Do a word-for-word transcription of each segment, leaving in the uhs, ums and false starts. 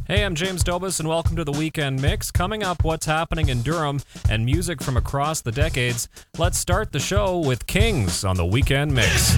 Hey, I'm James Dobas, and welcome to the Weekend Mix. Coming up, what's happening in Durham and music from across the decades. Let's start the show with Kings on the Weekend Mix.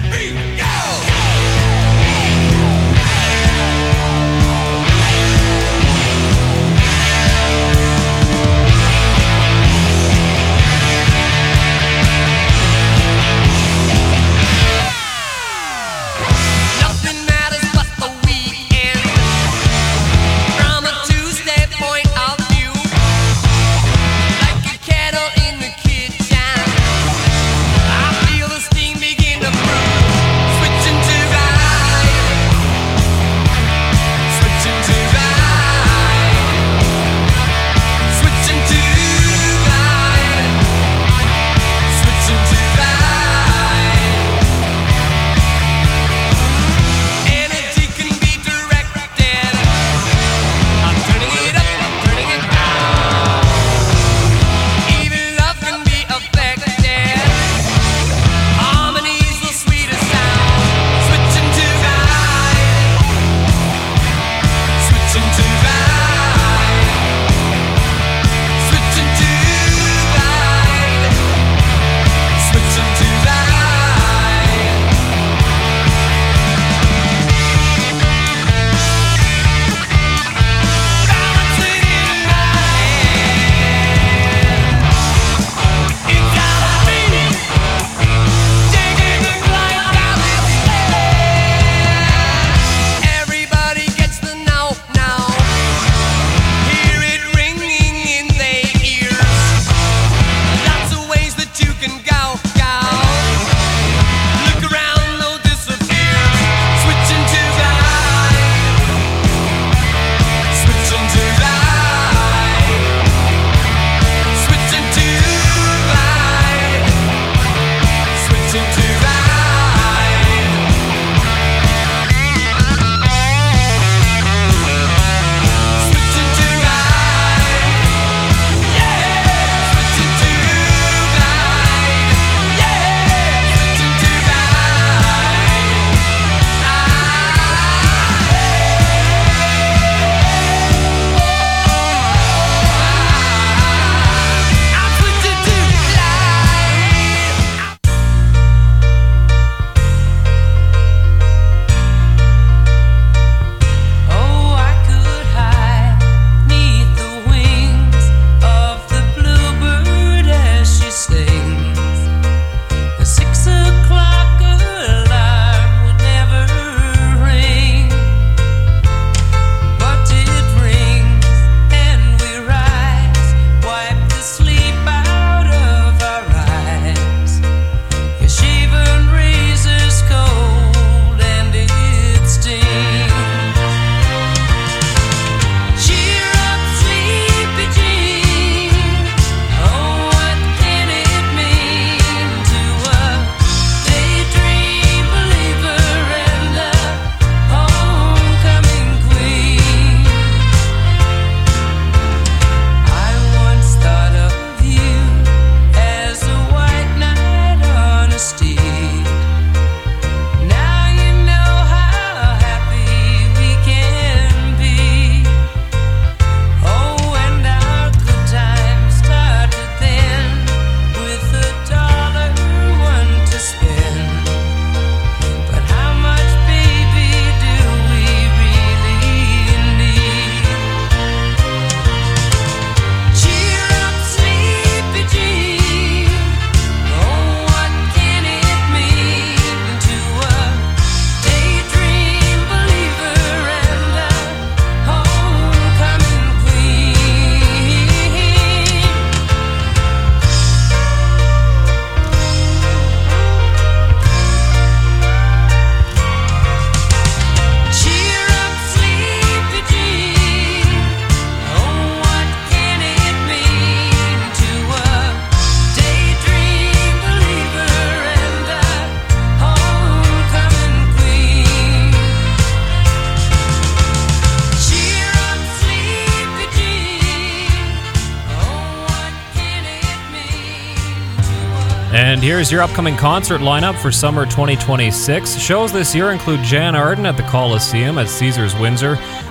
And here's your upcoming concert lineup for summer twenty twenty-six. Shows this year include Jan Arden at the Coliseum at Caesars Windsor,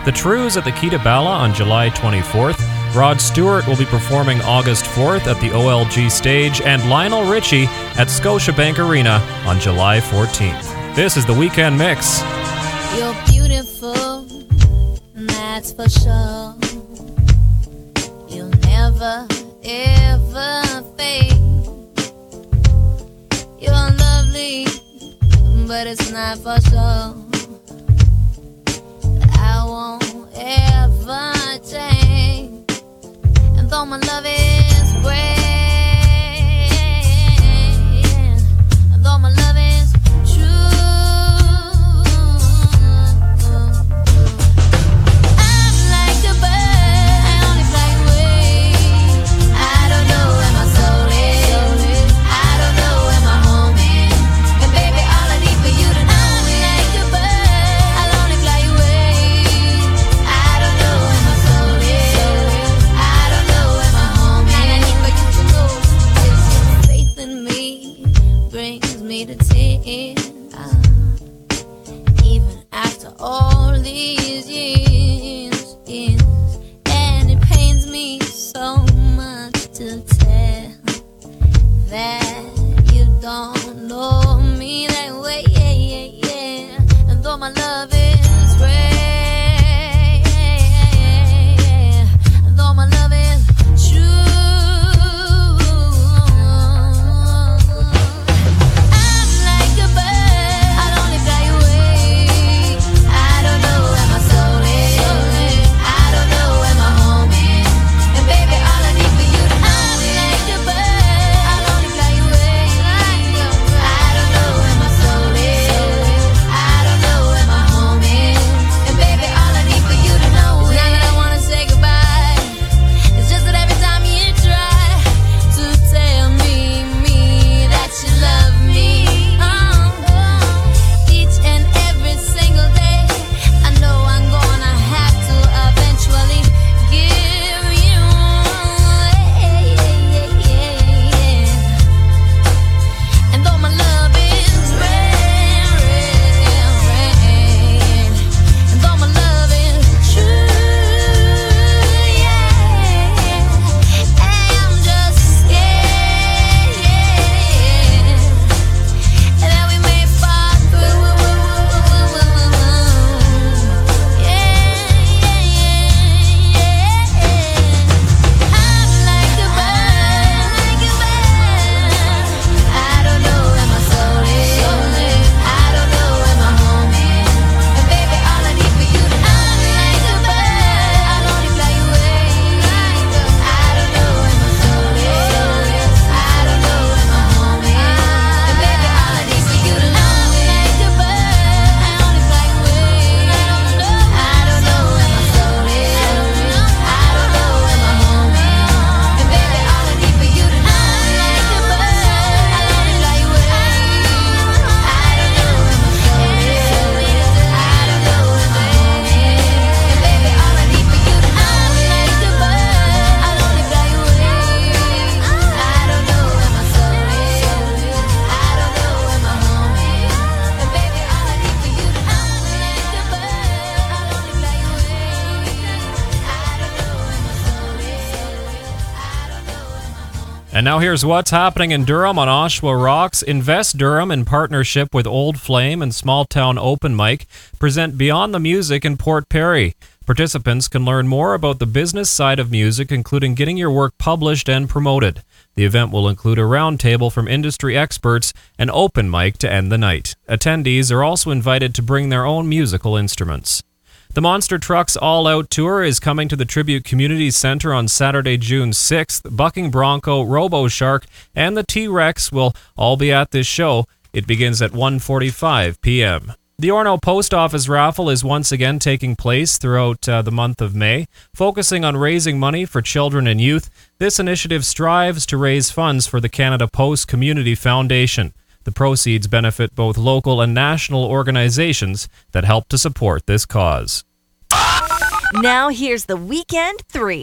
The Trews at the Key to Bala on July twenty-fourth. Rod Stewart will be performing August fourth at the O L G stage, and Lionel Richie at Scotiabank Arena on July fourteenth. This is the Weekend Mix. You're beautiful, that's for sure. You'll never, ever fade. You're lovely, but it's not for sure. I won't ever change. And though my love is great, and though my love is true, I'm like a bird, I only fly away. I don't know where my soul is, I don't know where my home is. And baby, all I need for you to know is I'm like a bird, I'll only fly away. I don't know where my soul is, I don't know where my home is. And I need for you to know is your faith in me brings me to tears. Even after all these years, years, and it pains me so much to tell that you don't know me that way, yeah, yeah, yeah. And though my love is rare, and though my love is true, I'm like a bird, I'll only fly away. I don't know where my soul is, I don't know where my home is. And baby, all I need for you to know is I'm like a bird, I'll only fly away. I don't know where my soul is, I don't know where my home is. And baby, all I need for you to know is not that I wanna say goodbye, it's just that every time you try to tell me, me, that you love me, oh, each and every single day, I know I'm gonna have to eventually give you, yeah, yeah, yeah, yeah. And though my love is rare, rare, rare, and though my love is true, yeah, I'm just scared, yeah, that we may fall through, yeah, yeah, yeah. I'm like a bird, like a bird. I don't know where my soul is, I don't know where my home is. And baby, all I need for you to know is I'm like a bird, I'll only fly away. I don't know where my soul is, I don't know where my home is. And baby, all I need for you to know is I'm like a bird, I'll only fly away. I don't know where my soul is, I don't know where my home is. And baby, all I need for you to know is I'm like a bird, I'll only fly away. I don't know where my soul is, I don't know where my home is. And baby, all I need for you to know is I'm like a bird, I'll only fly away. I don't know where my soul is, I don't know where my home is. And baby, all I need for you to know is I'm like a bird, I'll only fly away. I don't know where my soul is, I don't know where my home is. And now here's what's happening in Durham on Oshawa Rocks. Invest Durham, in partnership with Old Flame and Small Town Open Mic, present Beyond the Music in Port Perry. Participants can learn more about the business side of music, including getting your work published and promoted. The event will include a roundtable from industry experts and open mic to end the night. Attendees are also invited to bring their own musical instruments. The Monster Trucks All Out Tour is coming to the Tribute Community Center on Saturday, June sixth. Bucking Bronco, Robo Shark, and the T-Rex will all be at this show. It begins at one forty-five p.m. The Orono Post Office raffle is once again taking place throughout uh, the month of May, focusing on raising money for children and youth. This initiative strives to raise funds for the Canada Post Community Foundation. The proceeds benefit both local and national organizations that help to support this cause. Now here's the Weekend three.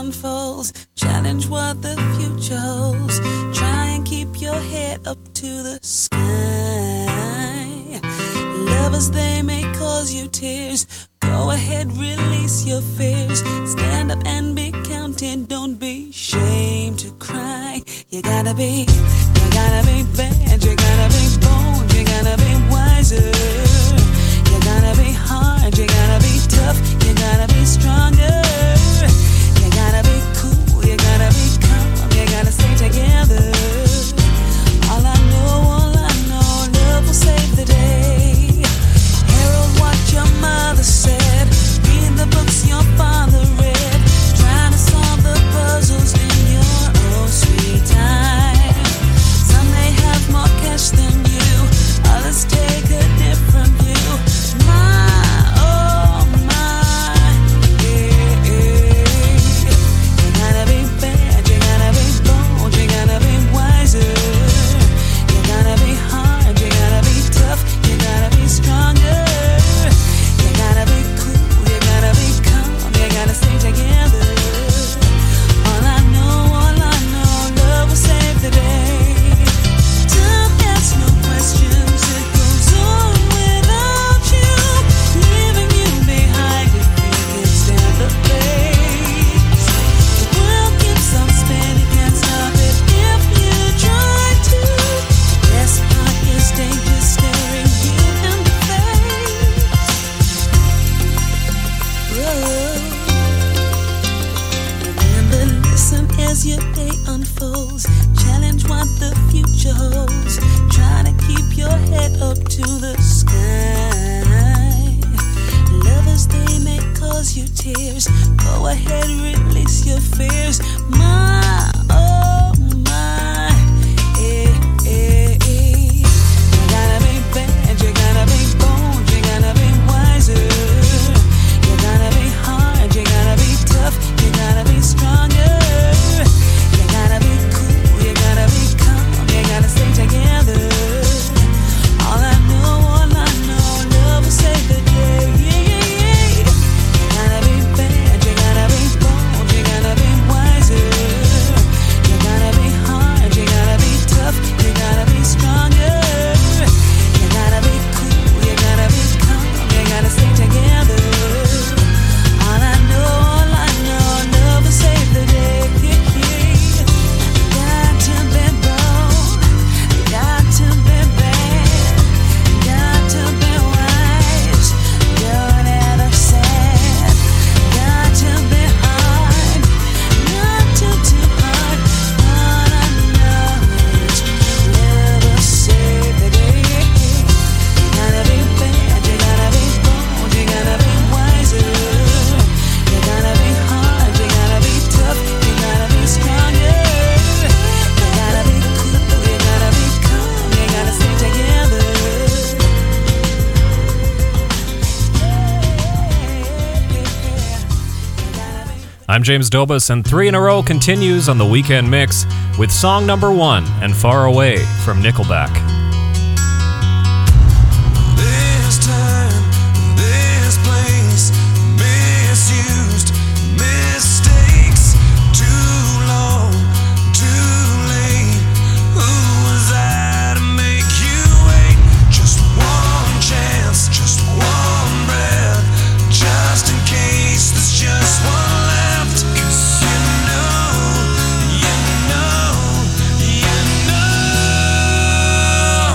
unfolds. Challenge what the future holds. Try and keep your head up to the sky. Lovers, they may cause you tears. Go ahead, release your fears. Stand up and be counted. Don't be ashamed to cry. You gotta be, you gotta be bad. You gotta be bold. You gotta be wiser. You gotta be hard. You gotta be tough. You gotta be stronger. You gotta be cool. You gotta be calm. You gotta stay together. All I know, all I know, love will save the day. Herald what your mother said. Read the books your father read. Trying to solve the puzzles in your own sweet time. Some may have more cash than you. Others take a different view. My, oh my, yeah, yeah. You gotta be bad. You gotta be bold. You gotta be wiser. You gotta be hard. You gotta be tough. You gotta be stronger. You gotta be cool. You gotta be calm. You gotta stay together. All I know, all I know, love will save the day. Time asks no questions. It goes on without you, leaving you behind if you can stand the pace. The world keeps on spinning, can't stop it if you try to. Best part is danger staring you in the face. Whoa. Remember, listen as your day unfolds. Challenge what the future holds. Try to keep your head up to the sky. Lovers, they may cause you tears. Go ahead, release your fears. My, oh my, eh, eh, eh. You gotta be bad, you gotta be bold, you gotta be wiser. You gotta be hard, you gotta be tough, you gotta be stronger. You gotta be cool, you gotta be calm, you gotta stay together. All I know, all I know, love will save the day. Yeah, yeah, yeah. You gotta be bad, you gotta be bold, you gotta be wiser. You gotta be hard, you gotta be tough, you gotta be stronger. You gotta be cool, you gotta be calm, you gotta stay together. All I know, all I know, love will save the day. Yeah, yeah. You got to be bold, you got to be bad, you got to be wise. Don't ever sad. Got to be hard, not too too hard. All I know is love will save the day. You gotta be bad, you gotta be bold, you gotta be wiser. You gotta be hard, you gotta be tough, you gotta be stronger. You gotta be cool, you gotta be calm, you gotta stay together. I'm James Dobas, and Three in a Row continues on the Weekend Mix with song number one, And Far Away, from Nickelback. This time, this place, misused mistakes. Too long, too late. Who was I to make you wait? Just one chance, just one breath, just in case there's just one left. 'Cause you know, you know, you know.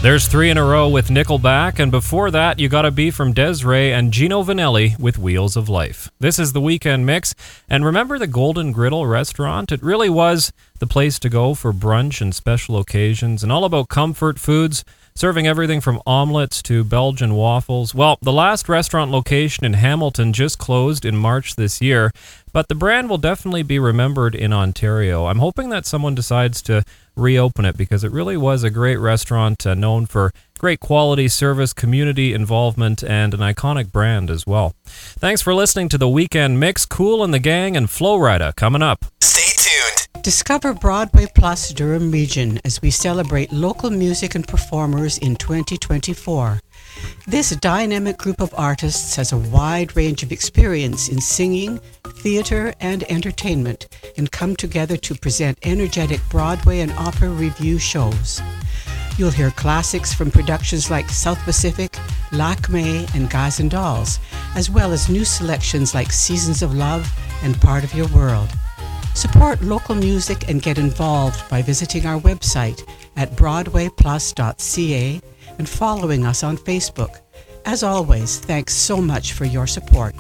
There's three in a row with Nickelback, and before that, You Gotta Be from Des'ree and Gino Vanelli with Wheels of Life. This is the Weekend Mix, and remember the Golden Griddle restaurant? It really was the place to go for brunch and special occasions, and all about comfort foods, serving everything from omelets to Belgian waffles. Well, the last restaurant location in Hamilton just closed in March this year, but the brand will definitely be remembered in Ontario. I'm hoping that someone decides to reopen it because it really was a great restaurant uh, known for great quality service, community involvement, and an iconic brand as well. Thanks for listening to the Weekend Mix. Kool and the Gang and Flo Rida coming up. Stay tuned. Discover Broadway Plus Durham Region as we celebrate local music and performers in twenty twenty-four. This dynamic group of artists has a wide range of experience in singing, theater, and entertainment, and come together to present energetic Broadway and opera review shows. You'll hear classics from productions like South Pacific, Lakme, and Guys and Dolls, as well as new selections like Seasons of Love and Part of Your World. Support local music and get involved by visiting our website at broadway plus dot c a and following us on Facebook. As always, thanks so much for your support.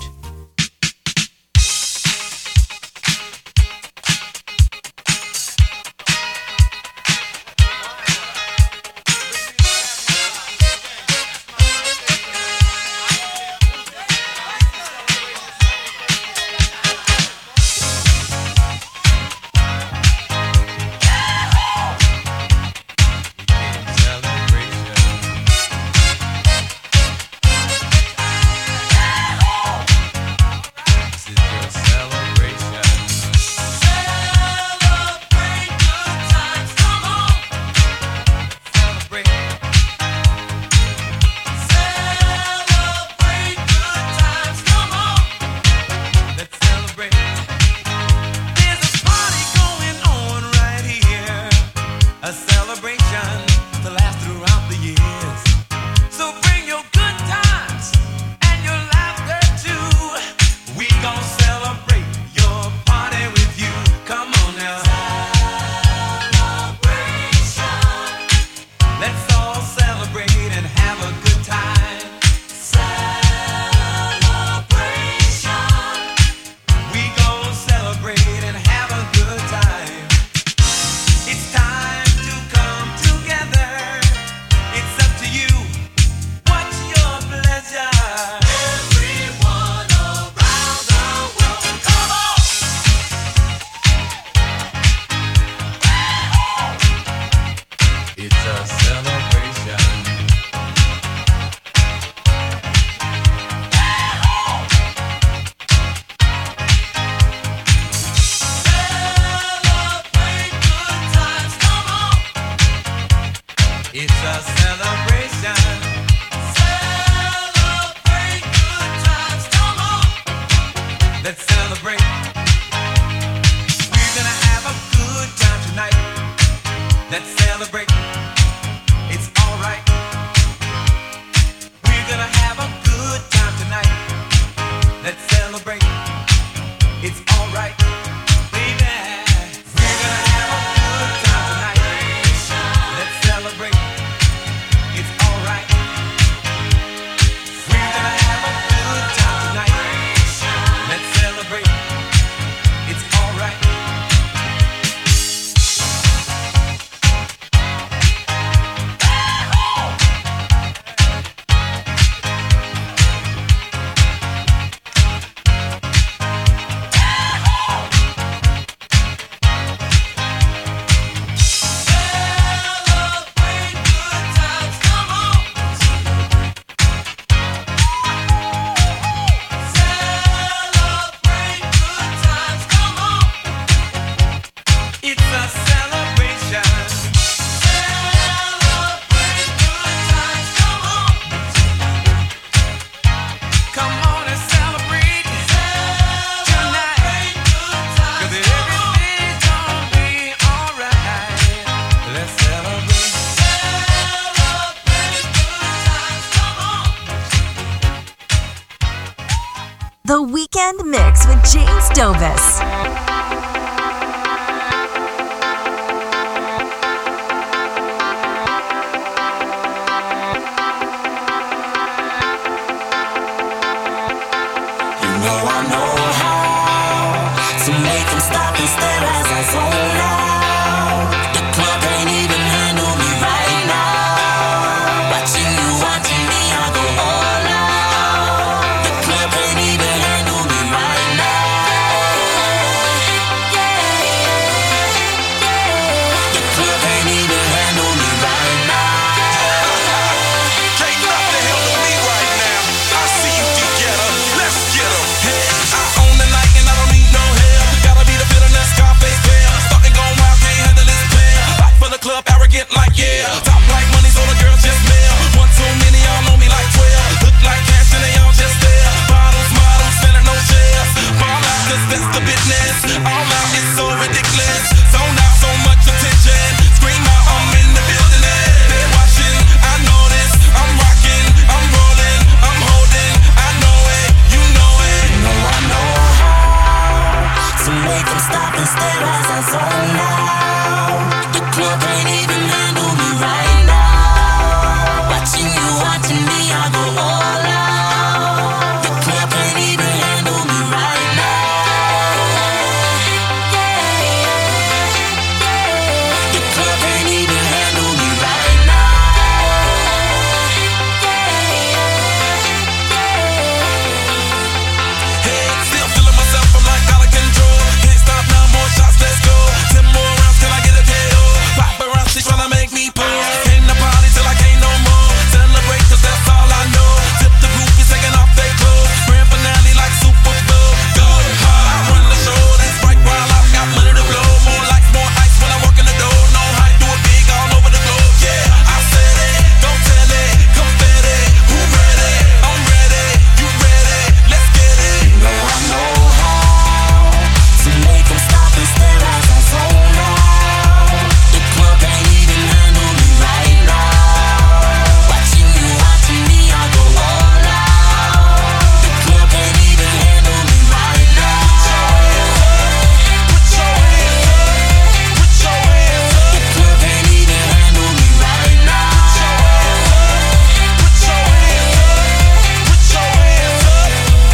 The Weekend Mix with James Dovis. stop and stare as I zone out. The club can't even handle me right now. Watching you, watching me, I go all out. The club can't even handle me right now. The club can't even handle me right now. Can't nothing handle me right now. I see you, D-Getter. Let's get 'em. Hey, I own the night and I don't need no help. Gotta be the feeling that Scarface feel. Starting going wild, can't handle this pain. Back for the club, arrogant like yeah. Top like money, so the girls just mail. One too many, y'all know me like twelve. Look like cash and they all just there. Bottles, models, selling no shares. Ball out, cause that's the business. All out, it's so ridiculous. Zone out, so much attention. Scream out, I'm in the building. They're watching, I know this. I'm rocking, I'm rolling, I'm holding. I know it, you know it. No, I know how to make them stop and stare as I zone out. The club can't even handle me right now. Watching you, watching me, I go all out. The club can't even handle me right now. The club can't even handle me right now. Hey, still feeling myself, I'm like out of control. Can't stop now, more shots, let's go. Ten more rounds, can I get a K O? Paparazzi tryna make me pose. Came to party till I can't no more. Celebrate, cause that's all I know. Tip the groupies taking off their clothes. Grand finale like Super Bowl. Go hard, I run the show. That's right, while I got money to blow. More lights, more ice when I walk in the door. No hype, do it big all over the globe. Yeah, I said it, don't tell it. Confetti, who ready? I'm ready, you ready? Let's get it. No, I know how to make them stop and stare as I zone out. The club can't even handle me right now. Watching you, watching me, I go all out. The club can't even handle me right now. Put your hands up, put your hands up. The club can't even handle me right now. Put your hands up, put your hands up.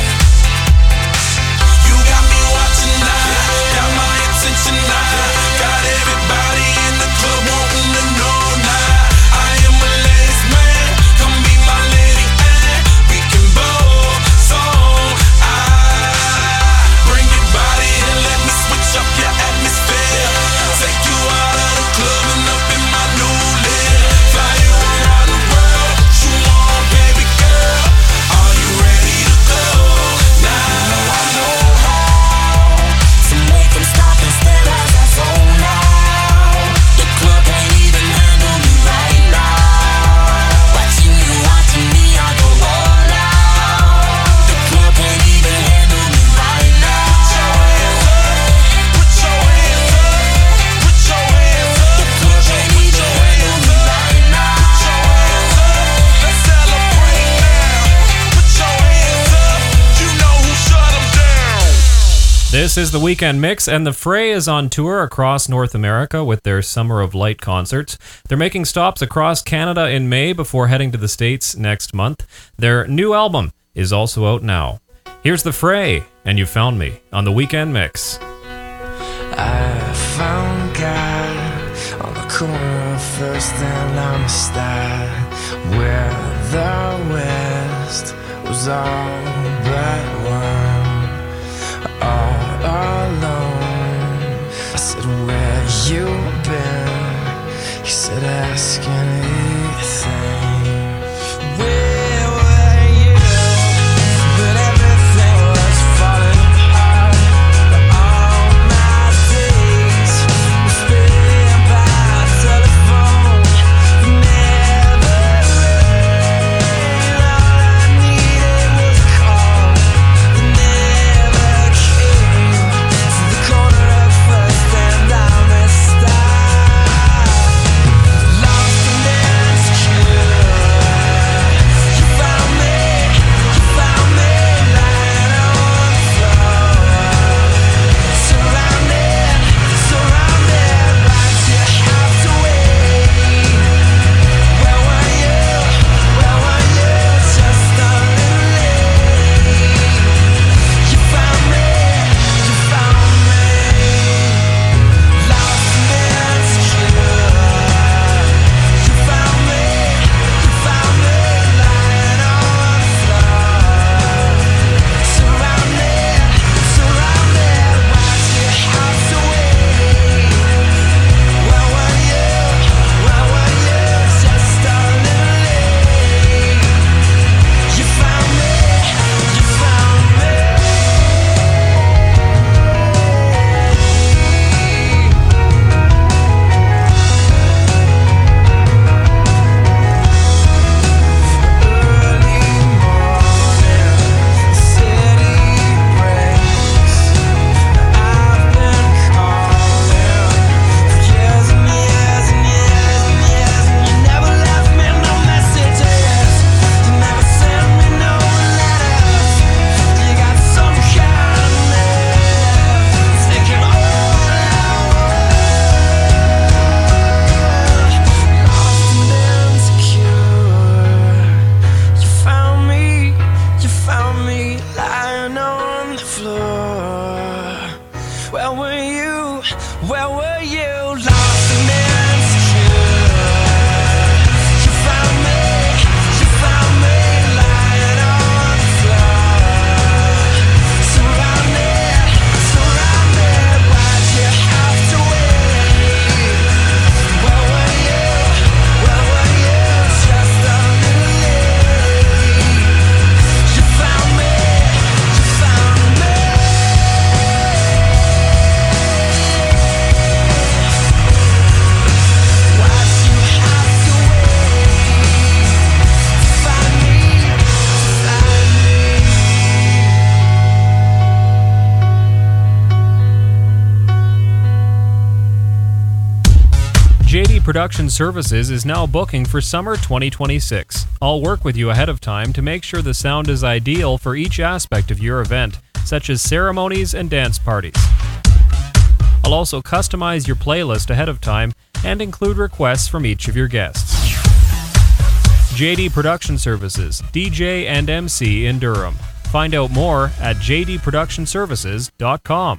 You got me watching now, got my attention now. Got everybody in the club wanting to know now. I am a ladies man, come be my lady and we can both song. I bring your body and let me switch up your atmosphere. Take you out of the club and up in my new live. Fly you around the world, what you want, baby girl? Are you ready to go now? I know how to make them stop and stare as I zone out. The club can't even handle me right now. Watching you, watching me, I go all out. The club can't even handle me right now. Put your hands up, put your hands up. The club can't even handle me right now. Let's celebrate now. Put your hands up. You know who shut 'em down. This is the Weekend Mix, and the Fray is on tour across North America with their Summer of Light concerts. They're making stops across Canada in May before heading to the States next month. Their new album is also out now. Here's the Fray, and You Found Me on the Weekend Mix. I found God on the corner of First and Amistad, where the West was all but one. All alone, I said, where you been? He said, ask anything. Where were you? But everything was falling apart. All my days were spent by telephone. Never rained. All I needed was a call. Never came to the corner of First and Amistad. Lost and insecure. Where were you? Lost and insecure. You found me, you found me lying on the floor. Surround me, surround me. Why'd you have to wait? Where were you? Where were you? Just a little late. You found me, you found me. Why'd you have to wait to find me, to find me? J D Production Services is now booking for summer twenty twenty-six. I'll work with you ahead of time to make sure the sound is ideal for each aspect of your event, such as ceremonies and dance parties. I'll also customize your playlist ahead of time and include requests from each of your guests. J D Production Services, D J and M C in Durham. Find out more at j d production services dot com.